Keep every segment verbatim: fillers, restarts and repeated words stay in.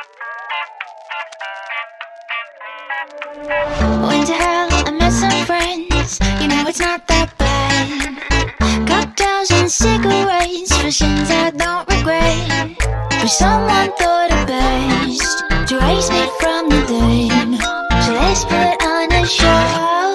Went to hell, I met some friends. You know it's not that bad. Cocktails and cigarettes for sins I don't regret. But someone thought it best to raise me from the dead. So let's put on a show.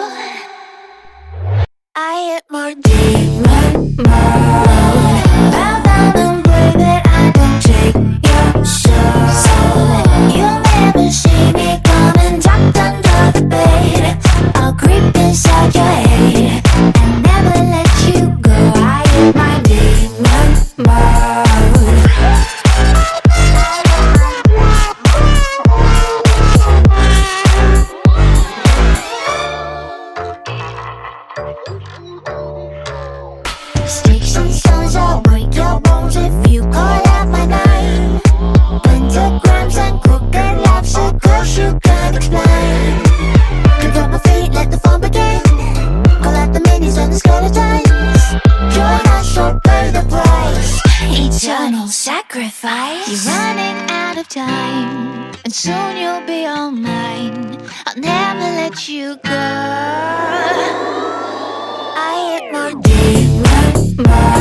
I hit my demon mode. Bow down and pray that I don't take your soul. You'll never see me coming tucked under the bed. I'll creep inside your head and never let you go. I hit my demon mode. Sticks and stones, I'll break your bones if you call out my name. Pentagrams and crooked laughs, a curse you can't explain. Pick up my feet, let the fun begin. Call out the minis and the skeletons. Join us or pay the price. Eternal sacrifice. You're running out of time, and soon you'll be all mine. I'll never let you go. I hit my demon mode.